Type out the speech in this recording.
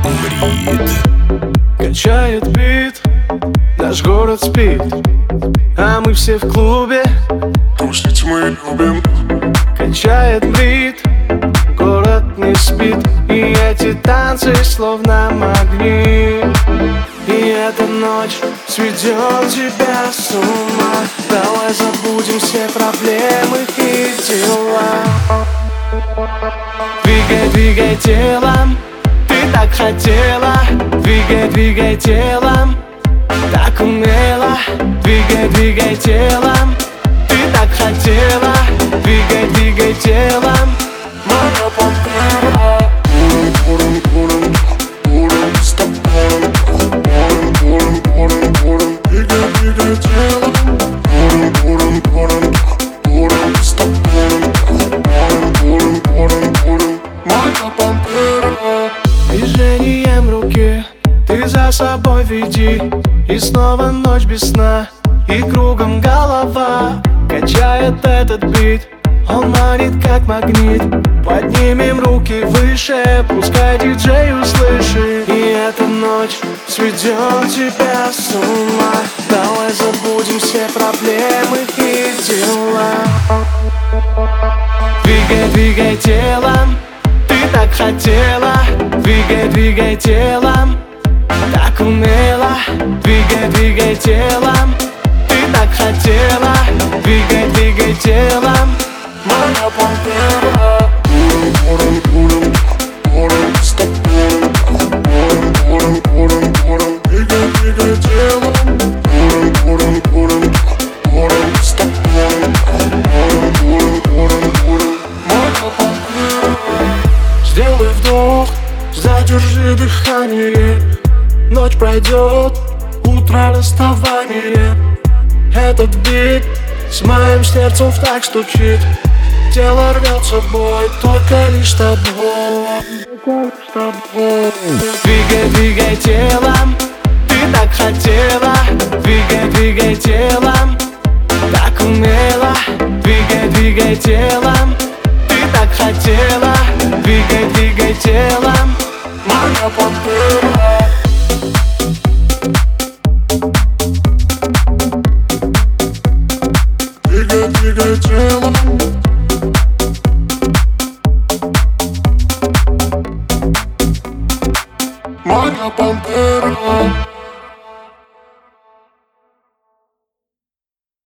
Брид. Качает бит, наш город спит, а мы все в клубе. Тусить мы любим. Качает брид, город не спит, и эти танцы словно магнит. И эта ночь сведет тебя с ума. Давай забудем все проблемы и дела. Двигай, двигай телом, ты так хотела. Двигай, двигай телом, так умела. Двигай, двигай телом, ты так хотела. Двигай, двигай телом, моя пантера. Двигай телом. Моя пантера. Движением руки ты за собой веди, и снова ночь без сна, и кругом голова. Качает этот бит, он манит как магнит. Поднимем руки выше, пускай диджей услышит. И эта ночь сведет тебя с ума. Давай забудем все проблемы и дела. Двигай, двигай телом, ты так хотела. Двигай, двигай телом, так умела. Двигай, двигай телом, ты так хотела. Двигай, двигай телом, моя пантера. Двигай телом. Сделай вдох, задержи дыхание. Ночь пройдет, утро расставание. Этот бит с моим сердцем в такт стучит. Тело рвется в бой, только лишь с тобой. Двигай, двигай телом, ты так хотела. Двигай, двигай телом, так умела. Двигай, двигай телом, ты так хотела. Двигай, двигай телом, моя пантера. Двигай, двигай телом. Моя пантера.